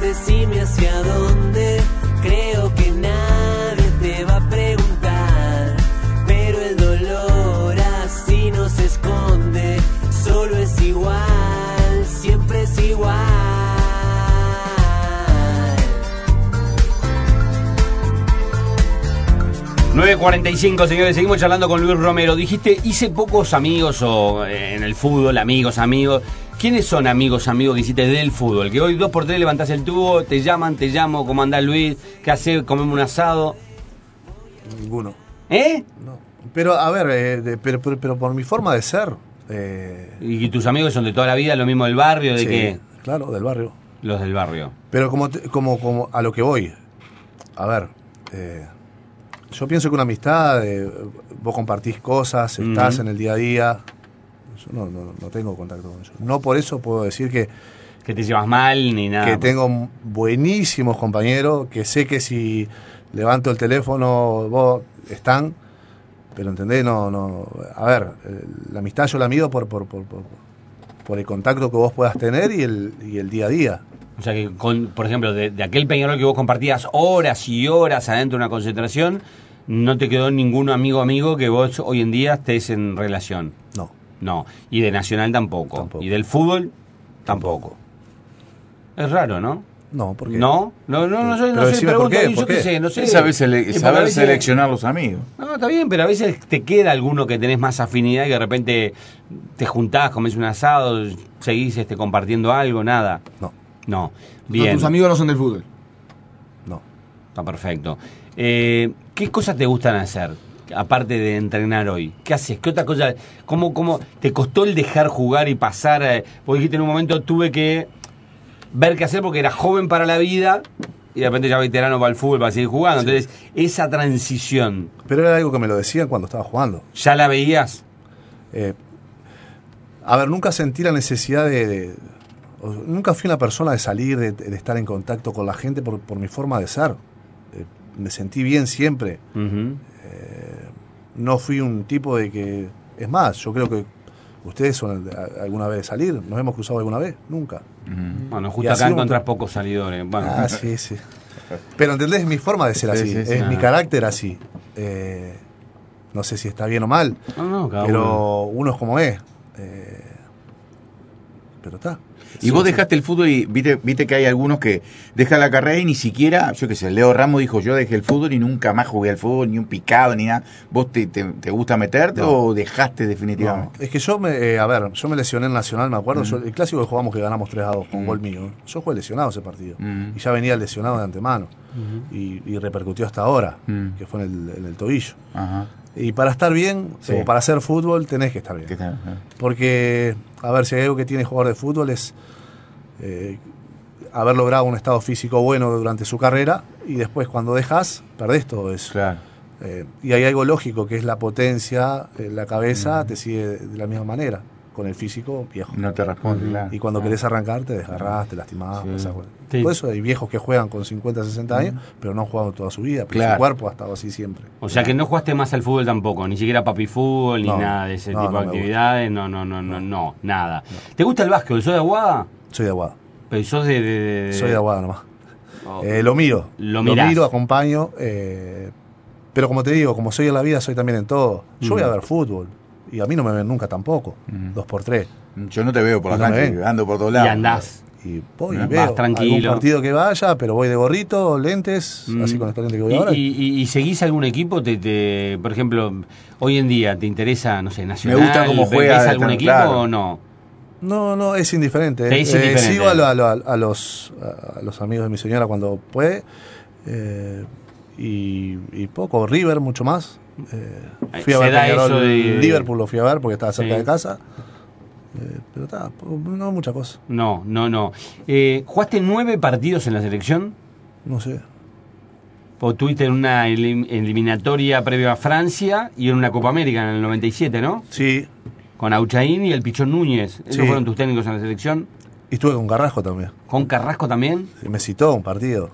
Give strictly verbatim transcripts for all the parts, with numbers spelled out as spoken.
decime hacia dónde. Creo que nadie te va a preguntar, pero el dolor así no se esconde. Solo es igual, siempre es igual. nueve cuarenta y cinco, señores, seguimos charlando con Luis Romero. Dijiste, hice pocos amigos o en el fútbol, amigos, amigos. ¿Quiénes son amigos, amigos que hiciste del fútbol? Que hoy dos por tres levantás el tubo, te llaman, te llamo, ¿cómo andás, Luis? ¿Qué hacés? ¿Comemos un asado? Ninguno. ¿Eh? No. Pero, a ver, eh, de, pero, pero, pero por mi forma de ser... Eh... ¿Y tus amigos son de toda la vida, lo mismo del barrio? ¿De sí, qué? Claro, del barrio. Los del barrio. Pero como, te, como, como a lo que voy, a ver... Eh... Yo pienso que una amistad, eh, vos compartís cosas, estás uh-huh. en el día a día. Yo no, no, no tengo contacto con ellos. No por eso puedo decir que... Que te llevas mal ni nada. Que tengo buenísimos compañeros, que sé que si levanto el teléfono, vos están, pero ¿entendés? No, no. A ver, la amistad yo la mido por, por, por, por, por el contacto que vos puedas tener y el, y el día a día. O sea que, con, por ejemplo, de, de aquel Peñarol que vos compartías horas y horas adentro de una concentración, no te quedó ningún amigo amigo que vos hoy en día estés en relación. No. No. Y de Nacional tampoco. Tampoco. Y del fútbol tampoco. tampoco. Es raro, ¿no? No, ¿por qué? No, no, no, no, pero no sé, pregunto, ¿por qué? yo ¿Por qué qué? sé, no sé. Es saber, sele- Es saber veces, seleccionar los amigos. No, está bien, pero a veces te queda alguno que tenés más afinidad y que de repente te juntás, comés un asado, seguís este, compartiendo algo, nada. No. No, bien. No, tus amigos no son del fútbol. No. Está perfecto. Eh, ¿Qué cosas te gustan hacer? Aparte de entrenar hoy, ¿qué haces? ¿Qué otra cosa? ¿Cómo, cómo te costó el dejar jugar y pasar? Eh, vos dijiste en un momento, tuve que ver qué hacer porque era joven para la vida y de repente ya veterano para el fútbol, para seguir jugando. Sí. Entonces, esa transición... Pero era algo que me lo decían cuando estaba jugando. ¿Ya la veías? Eh, a ver, nunca sentí la necesidad de... de o, nunca fui una persona de salir, de, de estar en contacto con la gente por, por mi forma de ser. Eh, me sentí bien siempre. Uh-huh. Eh, no fui un tipo de que... Es más, yo creo que ustedes son alguna vez de salir. ¿Nos hemos cruzado alguna vez? Nunca. Uh-huh. Bueno, justo acá encontrás un... pocos salidores. Bueno. Ah, sí, sí. Pero ¿entendés? Es mi forma de ser así. Sí, sí, sí. Es ah. mi carácter así. Eh, no sé si está bien o mal. No, no, cada pero uno. uno es como es. Eh, pero está. Y sí, vos dejaste el fútbol y viste, viste que hay algunos que dejan la carrera y ni siquiera, yo qué sé, Leo Ramos dijo, yo dejé el fútbol y nunca más jugué al fútbol, ni un picado, ni nada. ¿Vos te, te, te gusta meterte no. o dejaste definitivamente? No, es que yo, me, eh, a ver, yo me lesioné en Nacional, me acuerdo, mm. yo, el clásico que jugamos que ganamos tres a dos con mm. gol mío. Yo jugué lesionado ese partido mm. y ya venía lesionado de antemano mm. y, y repercutió hasta ahora, mm. que fue en el, en el tobillo. Ajá. Y para estar bien, sí. o para hacer fútbol, tenés que estar bien. Está, eh. Porque, a ver, si hay algo que tiene jugador de fútbol es eh, haber logrado un estado físico bueno durante su carrera y después cuando dejas, perdés todo eso. Claro. Eh, y hay algo lógico que es la potencia, eh, la cabeza mm. te sigue de la misma manera. Con el físico viejo. No te responde, claro. Y cuando ah. querés arrancar, te desgarrás, te lastimás. Sí. Sí. Por eso hay viejos que juegan con cincuenta, sesenta años, mm. pero no han jugado toda su vida, pero claro. su cuerpo ha estado así siempre. O sea que no jugaste más al fútbol tampoco, ni siquiera papi fútbol, ni no, nada de ese no, tipo no de actividades, no, no, no, no, no, nada. No. ¿Te gusta el básquetbol? ¿Sos de Aguada? Soy de Aguada. Pero sos de... de, de... Soy de Aguada nomás. Oh. Eh, lo miro. Lo, lo miro, acompaño, eh, pero como te digo, como soy en la vida, soy también en todo. Yo mm. voy a ver fútbol. Y a mí no me ven nunca tampoco, mm. dos por tres. Yo no te veo por la cancha, ando por todos lados. Y andás. Y voy y Vas veo tranquilo. algún partido que vaya, pero voy de gorrito, lentes, mm. así con estos lentes que voy ¿Y, ahora. Y, y, ¿Y seguís algún equipo? Te, te, por ejemplo, hoy en día, ¿te interesa, no sé, Nacional? Me gusta cómo juega. ¿Ves algún equipo claro. o no? No, no, es indiferente. Es eh, indiferente. Sigo a, lo, a, lo, a, los, a los amigos de mi señora cuando puede. Eh, y, y poco, River mucho más. Eh, fui a ver Peñarol, de... Liverpool lo fui a ver porque estaba cerca sí. de casa. Eh, pero está, no mucha cosa. No, no, no. Eh, ¿Jugaste nueve partidos en la selección? No sé. O tuviste en una elim- eliminatoria previa a Francia y en una Copa América en el noventa y siete, ¿no? Sí. Con Auchaín y el Pichón Núñez. ¿Esos sí. fueron tus técnicos en la selección? Y estuve con Carrasco también. ¿Con Carrasco también? Sí, me citó un partido.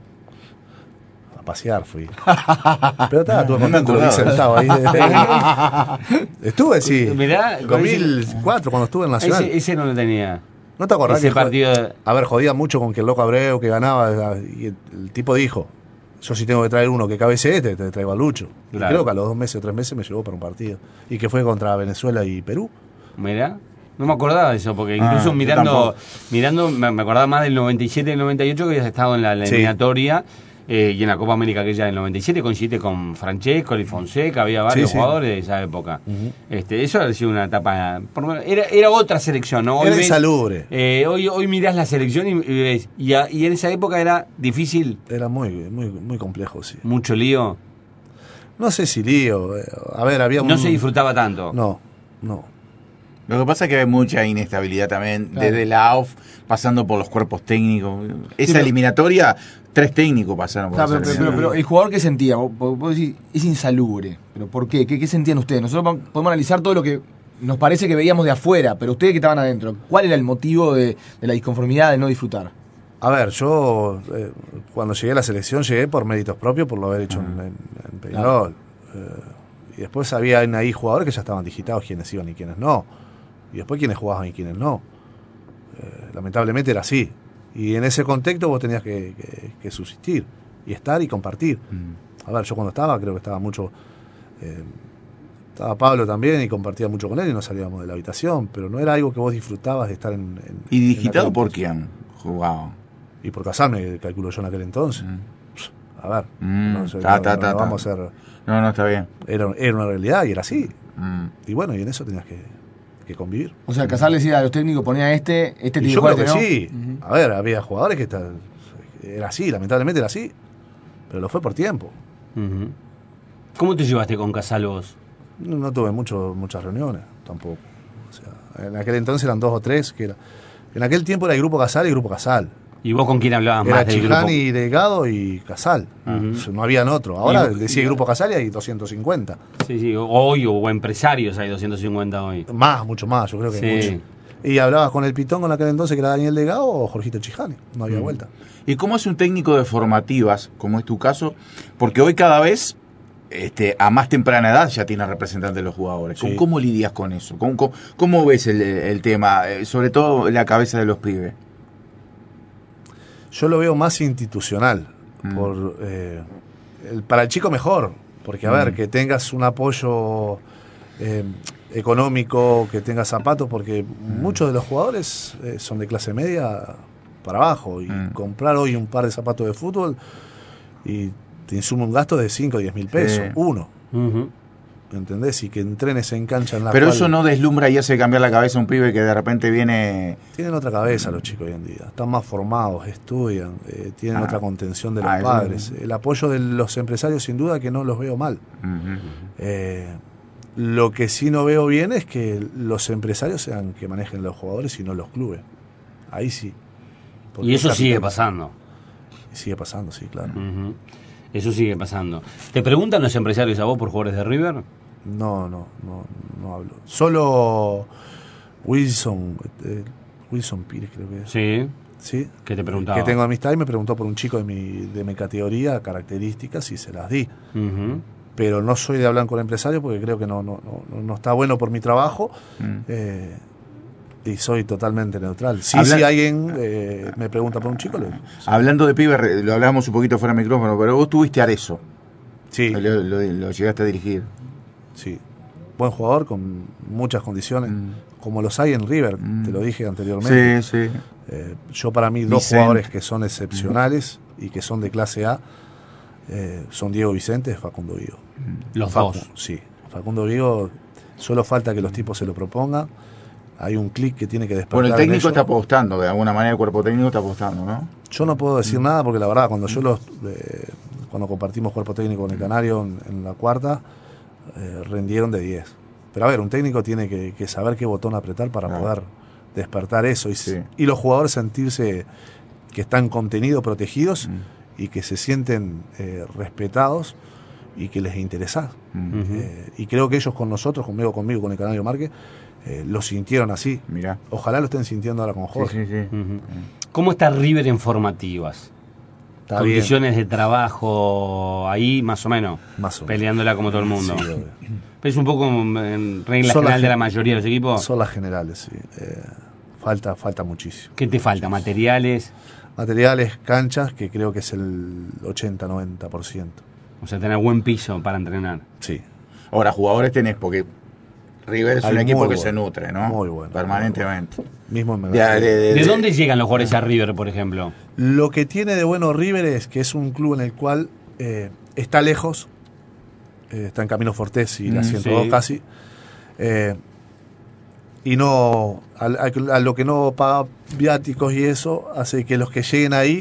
A pasear fui. Pero estaba, estuve contento, lo vi sentado ahí. Estuve, sí. Mirá, dos mil cuatro, cuando estuve en Nacional. Ese, ese no lo tenía. ¿No te acordás ese que partido? De... A ver, jodía mucho con que el Loco Abreu que ganaba y el, el tipo dijo, yo si tengo que traer uno que cabecee, te, te traigo a Lucho. Claro. Y creo que a los dos meses o tres meses me llevó para un partido. Y que fue contra Venezuela y Perú. Mirá, no me acordaba de eso, porque incluso Ah, mirando, mirando me, me acordaba más del noventa y siete y del noventa y ocho que habías estado en la, la Sí. eliminatoria eh, y en la Copa América aquella del noventa y siete coincidiste con Francesco, y Fonseca, había varios Sí, sí. jugadores de esa época. Uh-huh. este, eso ha sido una etapa, por lo menos, era, era otra selección, ¿no? Hoy Era ves, insalubre. eh, hoy, hoy mirás la selección y, y ves, y, a- y en esa época era difícil, Era muy, muy, muy complejo, sí. mucho lío, No sé si lío. eh, A ver, había un... no se disfrutaba tanto. No, no. Lo que pasa es que hay mucha inestabilidad también, Claro. desde la A U F, pasando por los cuerpos técnicos. Esa pero- eliminatoria, tres técnicos pasaron por Claro, la pero, pero, selección. pero- pero el jugador que sentía, vos, vos decís, es insalubre. ¿Pero por qué? ¿Qué, qué sentían ustedes? Nosotros podemos analizar todo lo que nos parece que veíamos de afuera, pero ustedes que estaban adentro, ¿cuál era el motivo de, de la disconformidad, de no disfrutar? A ver, yo eh, cuando llegué a la selección llegué por méritos propios, por lo haber hecho en, en, en Peñarol. Eh, y después había ahí jugadores que ya estaban digitados, quienes iban y quienes no. Y después quienes jugaban y quienes no. Eh, lamentablemente era así. Y en ese contexto vos tenías que, que, que subsistir y estar y compartir. Mm. A ver, yo cuando estaba, creo que estaba mucho... eh, estaba Pablo también y compartía mucho con él y no salíamos de la habitación, pero no era algo que vos disfrutabas de estar en... en ¿Y en digitado aquel por entonces. quién jugaba? Y por casarme, calculo yo en aquel entonces. Mm. A ver, Mm, no, sé, ta, no- ta, no- ta, no ta. vamos a ser... No, no, está bien. Era, era una realidad y era así. Mm. Y bueno, y en eso tenías que, que convivir. O sea, Casal decía a los técnicos, ponía este, este Y te yo dijo creo que este, ¿no? sí. Ujú. A ver, había jugadores que tal- era así, lamentablemente era así. Pero lo fue por tiempo. Ujú. ¿Cómo te llevaste con Casal vos? No, no tuve mucho, muchas reuniones tampoco. O sea, en aquel entonces eran dos o tres. que era En aquel tiempo era el grupo Casal y el grupo Casal. ¿Y vos con quién hablabas Era más del grupo? Chijani, Delgado y Casal. Ujú. No habían otro. Ahora Y- decía el grupo Casal y hay doscientos cincuenta. Sí, sí, hoy o empresarios hay doscientos cincuenta hoy. Más, mucho más, yo creo que Sí. mucho. Y hablabas con el Pitón con aquel entonces que era Daniel Delgado o Jorgito Chijani. No había Mm. vuelta. ¿Y cómo es un técnico de formativas, como es tu caso? Porque hoy cada vez, este, a más temprana edad, ya tiene representantes de los jugadores. ¿Cómo, Sí. cómo lidias con eso? ¿Cómo, cómo, cómo ves el, el tema? Eh, sobre todo la cabeza de los pibes. Yo lo veo más institucional. Mm. Por, eh, el- para el chico mejor. Porque, a ver, Mm. que tengas un apoyo eh, económico, que tengas zapatos, porque Mm. muchos de los jugadores eh, son de clase media para abajo. Y Mm. comprar hoy un par de zapatos de fútbol y te insume un gasto de cinco o diez mil pesos. Sí. Uno. Ujú. ¿Entendés? Y que entrenes en cancha en la Pero cual- eso no deslumbra y hace cambiar la cabeza a un pibe que de repente viene... Tienen otra cabeza los chicos hoy en día, están más formados, estudian, eh, tienen Ah. otra contención de los Ah, eso- padres. El apoyo de los empresarios sin duda que no los veo mal. Ujú. Eh, lo que sí no veo bien es que los empresarios sean que manejen los jugadores y no los clubes. Ahí sí. Porque Y eso es sigue capital. pasando. Sigue pasando, sí, claro. Ujú. Eso sigue pasando. ¿Te preguntan los empresarios a vos por jugadores de River? No, no, no, no hablo. Solo Wilson, eh, Wilson Pires creo que es. Sí. ¿Sí? ¿Qué te preguntaba? Que tengo amistad y me preguntó por un chico de mi, de mi categoría, características, y se las di. Ujú. Pero no soy de hablar con empresarios porque creo que no, no, no, no está bueno por mi trabajo. Mm. eh, y soy totalmente neutral. Sí, Habla- si alguien eh, me pregunta por un chico, le, Hablando de pibes, re- lo hablábamos un poquito fuera de micrófono, pero vos tuviste a Arezzo. sí, Lo, lo- lo llegaste a dirigir. sí. Buen jugador con muchas condiciones, Mm. como los hay en River, Mm. te lo dije anteriormente. Sí, sí. Eh, yo para mí dos Vicente. jugadores que son excepcionales y que son de clase A eh, son Diego Vicente y Facundo Vigo. Los Facu- dos. Sí, Facundo Vigo, solo falta que los tipos se lo propongan. Hay un clic que tiene que despertar. Bueno, el en técnico ellos. está apostando, de alguna manera el cuerpo técnico está apostando, ¿no? Yo no puedo Mm. decir nada porque la verdad, cuando yo los. eh, cuando compartimos cuerpo técnico con el Canario en, en la cuarta, eh, rendieron de diez. Pero a ver, un técnico tiene que, que saber qué botón apretar para Claro. poder despertar eso y, Sí. y los jugadores sentirse que están contenidos, protegidos Mm. y que se sienten eh, respetados y que les interesa. Mm. Ujú. Eh, y creo que ellos con nosotros, conmigo, conmigo, con el Canario Marque, eh, lo sintieron así. Mirá. Ojalá lo estén sintiendo ahora con Sí, Jorge. sí, sí. Ujú. ¿Cómo está River en formativas? Está bien. Condiciones de trabajo ahí, más o menos. Más o menos. Peleándola como todo el mundo. Sí, obvio. Pero es un poco en regla Son general las de la gen- mayoría de los equipos. Son las generales, sí. Eh, falta, falta muchísimo. ¿Qué te falta? ¿Materiales? Materiales, canchas, que creo que es el ochenta noventa por ciento. O sea, tener buen piso para entrenar. Sí. Ahora, jugadores tenés, porque River es Hay un equipo muy que bueno, se nutre, ¿no? muy bueno. Permanentemente. Mismo en De, de- de- ¿De dónde llegan los jugadores a River, por ejemplo? Lo que tiene de bueno River es que es un club en el cual eh, está lejos, eh, está en Camino Fortés y la Mm, ciento dos sí. casi, eh, y no a, a- a lo que no paga viáticos y eso hace que los que lleguen ahí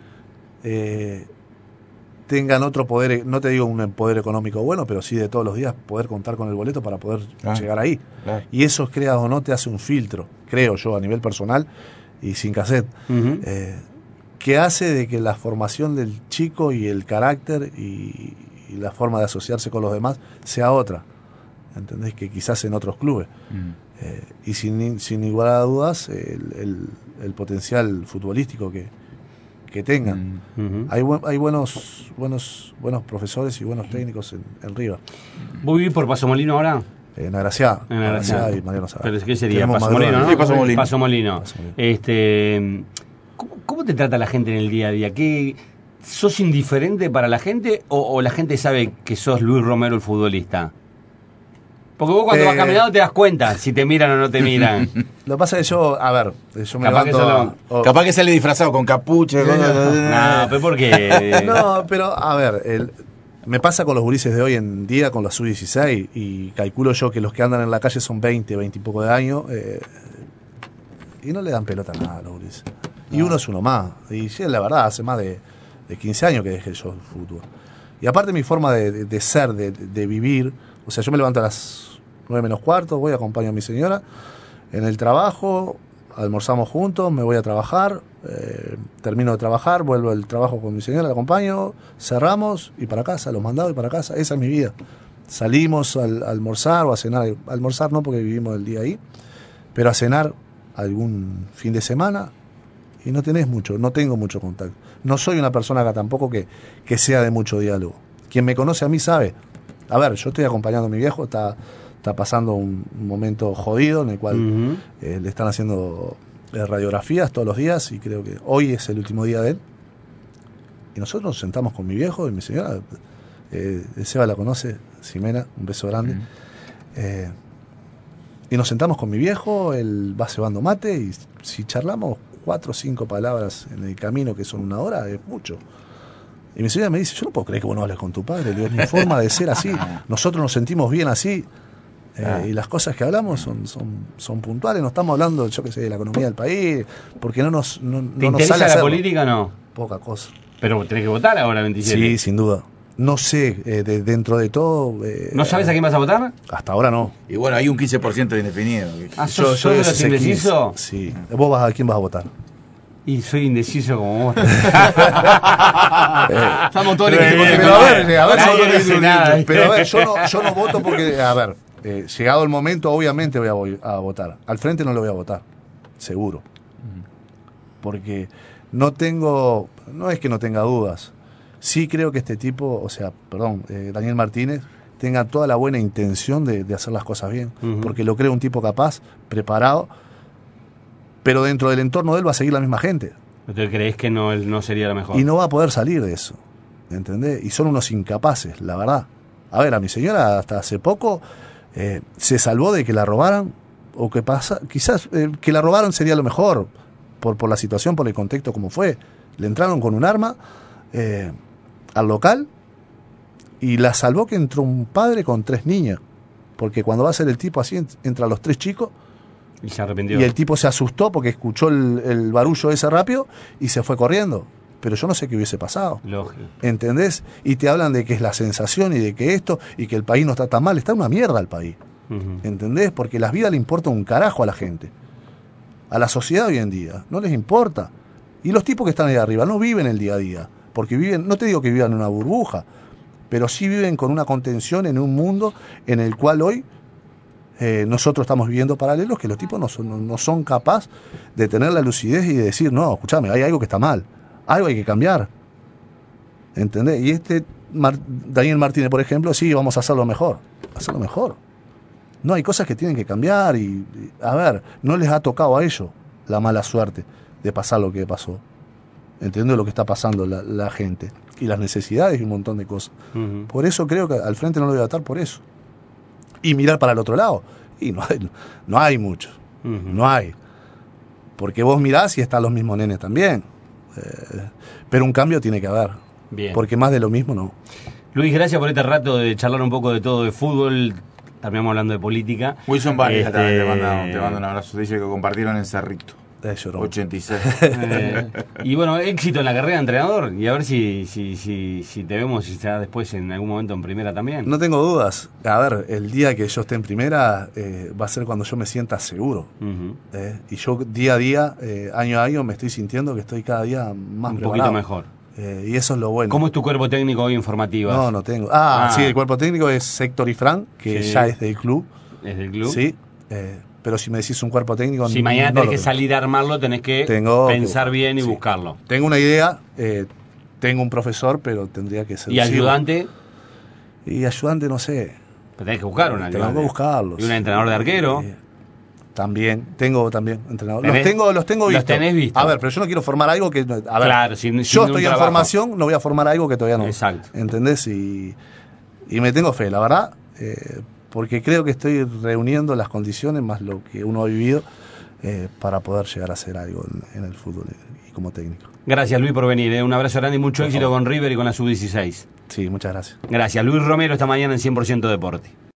eh, tengan otro poder, no te digo un poder económico bueno, pero sí de todos los días poder contar con el boleto para poder Claro, llegar ahí. claro. Y eso, creas o no, te hace un filtro, creo yo, a nivel personal y sin cassette. Ujú. Eh, que hace de que la formación del chico y el carácter y, y la forma de asociarse con los demás sea otra. ¿Entendés? Que quizás en otros clubes. Mm. Eh, y sin, sin igual a dudas, el, el, el potencial futbolístico que, que tengan. Mm. Ujú. Hay, bu- hay buenos, buenos, buenos profesores y buenos técnicos en, en River. ¿Vos vivís por Paso Molino ahora? En Agraciada. En Agraciada. y Mariano Zavala. Pero ¿qué sería? Tenemos Paso Maduro Molino, en- ¿no? Sí, Paso Molino. Paso Molino. Paso Molino. Este, ¿cómo, cómo te trata la gente en el día a día? ¿Qué, ¿Sos indiferente para la gente o, o la gente sabe que sos Luis Romero el futbolista? Porque vos cuando Eh, vas caminando te das cuenta si te miran o no te miran. Lo que pasa es que yo, a ver, yo me Capaz que levanto... solo- o- Capaz que sale disfrazado con capucha. con- No, pero ¿por qué? No, pero a ver, el- me pasa con los gurises de hoy en día, con los sub dieciséis, y calculo yo que los que andan en la calle son veinte, veinte y poco de años, eh, y no le dan pelota a nada a los gurises. Y uno es uno más. Y sí, la verdad, hace más de, de quince años que dejé yo el fútbol. Y aparte mi forma de, de- de ser, de, de vivir, o sea, yo me levanto a las nueve menos cuarto, voy, acompaño a mi señora en el trabajo, almorzamos juntos, me voy a trabajar, eh, termino de trabajar, vuelvo al trabajo con mi señora, la acompaño, cerramos y para casa, los mandados y para casa, esa es mi vida. Salimos al- a almorzar o a cenar, a almorzar no porque vivimos el día ahí, pero a cenar algún fin de semana y no tenés mucho, no tengo mucho contacto. No soy una persona acá tampoco que, que sea de mucho diálogo. Quien me conoce a mí sabe. A ver, yo estoy acompañando a mi viejo, está, está pasando un, un momento jodido en el cual Ujú. eh, le están haciendo eh, radiografías todos los días y creo que hoy es el último día de él. Y nosotros nos sentamos con mi viejo y mi señora, eh, Seba la conoce, Ximena, un beso grande. Mm. Eh, y nos sentamos con mi viejo, él va cebando mate y si charlamos cuatro o cinco palabras en el camino, que son una hora, es mucho. Y mi señora me dice, yo no puedo creer que vos no hables con tu padre. Le digo, es mi forma de ser así. Nosotros nos sentimos bien así. Eh, Ah. y las cosas que hablamos son, son, son puntuales. No estamos hablando, yo qué sé, de la economía del país, porque no nos, no, no ¿Te nos interesa sale la hacerlo. política o no? Poca cosa. Pero tenés que votar ahora el veintisiete. Sí, sin duda. No sé, eh, de- dentro de todo... eh, ¿No sabes a quién vas a votar? Hasta ahora no. Y bueno, hay un quince por ciento de indefinido. Ah, ¿sos, sos de los ese quince. indecisos? Sí. ¿Vos vas a quién vas a votar? Y soy indeciso como vos. Estamos todos en Pero, el equipo. pero a ver, a ver, Nadie yo no- dice nada. pero a ver, yo no, yo no voto porque, a ver, eh, llegado el momento, obviamente voy a, voy a votar. Al frente no lo voy a votar, seguro. Porque no tengo, no es que no tenga dudas. Sí creo que este tipo, o sea, perdón, eh, Daniel Martínez, tenga toda la buena intención de, de hacer las cosas bien. Ujú. Porque lo creo un tipo capaz, preparado, pero dentro del entorno de él va a seguir la misma gente. ¿Usted crees que no, no sería lo mejor? Y no va a poder salir de eso, ¿entendés? Y son unos incapaces, la verdad. A ver, a mi señora hasta hace poco eh, se salvó de que la robaran, o que pasa, quizás eh, que la robaron sería lo mejor, por, por la situación, por el contexto como fue. Le entraron con un arma eh, al local y la salvó que entró un padre con tres niñas, porque cuando va a ser el tipo así, ent- entran los tres chicos. Y se arrepintió. Y el tipo se asustó porque escuchó el, el barullo ese rápido y se fue corriendo. Pero yo no sé qué hubiese pasado. Lógico. ¿Entendés? Y te hablan de que es la sensación y de que esto y que el país no está tan mal. Está una mierda el país. Ujú. ¿Entendés? Porque las vidas le importa un carajo a la gente. A la sociedad hoy en día. No les importa. Y los tipos que están ahí arriba no viven el día a día. Porque viven, no te digo que vivan en una burbuja, pero sí viven con una contención en un mundo en el cual hoy Eh, nosotros estamos viviendo paralelos que los tipos no son, no, no son capaces de tener la lucidez y de decir, no, escúchame, hay algo que está mal, algo hay que cambiar. ¿Entendés? Y este Mar- Daniel Martínez, por ejemplo, sí, vamos a hacerlo mejor. Hacerlo mejor. No, hay cosas que tienen que cambiar y, y, a ver, no les ha tocado a ellos. la mala suerte de pasar lo que pasó. Entiendo lo que está pasando la, la gente y las necesidades y un montón de cosas. Uh-huh. Por eso creo que al frente no lo voy a atar por eso. Y mirar para el otro lado. Y no hay, no hay mucho. Uh-huh. No hay. Porque vos mirás y están los mismos nenes también. Eh, pero un cambio tiene que haber. Bien. Porque más de lo mismo no. Luis, gracias por este rato de charlar un poco de todo de fútbol. Terminamos hablando de política. Wilson Vargas este... también te manda, te manda un abrazo. Dice que compartieron en Cerrito. ochenta y seis. Eh, y bueno, éxito en la carrera de entrenador. Y a ver si, si, si, si te vemos si será después en algún momento en primera también. No tengo dudas. A ver, el día que yo esté en primera eh, va a ser cuando yo me sienta seguro. Uh-huh. eh, y yo día a día, eh, año a año, me estoy sintiendo que estoy cada día más un preparado. poquito mejor. Eh, y eso es lo bueno. ¿Cómo es tu cuerpo técnico hoy en formativas? No, no tengo. Ah, ah. sí, el cuerpo técnico es Héctor y Fran, que sí. ya es del club. ¿Es del club? Sí. Eh, pero si me decís un cuerpo técnico... Si mañana no tenés que salir a armarlo, tenés que tengo pensar que, bien y sí. buscarlo. Tengo una idea, eh, tengo un profesor, pero tendría que ser... ¿Y ayudante? Y ayudante, no sé. Pero tenés que buscar un ayudante. Tengo que buscarlos. ¿Y un entrenador de arquero? Eh, También, tengo también entrenador. Los tengo, los tengo vistos. Los tenés visto. A ver, pero yo no quiero formar algo que... A ver, claro, sin, yo sin estoy en trabajo. formación, no voy a formar algo que todavía no. Exacto. ¿Entendés? Y, y me tengo fe, la verdad, eh, porque creo que estoy reuniendo las condiciones más lo que uno ha vivido eh, para poder llegar a hacer algo en, en el fútbol y como técnico. Gracias, Luis, por venir. ¿eh? Un abrazo grande y mucho por éxito favor. Con River y con la sub dieciséis. Sí, muchas gracias. Gracias. Luis Romero esta mañana en cien por ciento Deporte.